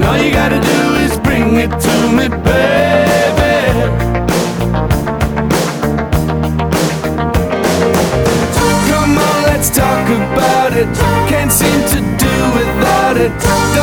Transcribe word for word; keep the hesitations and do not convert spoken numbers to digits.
all you gotta do is bring it to me, baby. Come on, let's talk about it. Can't seem to do without it.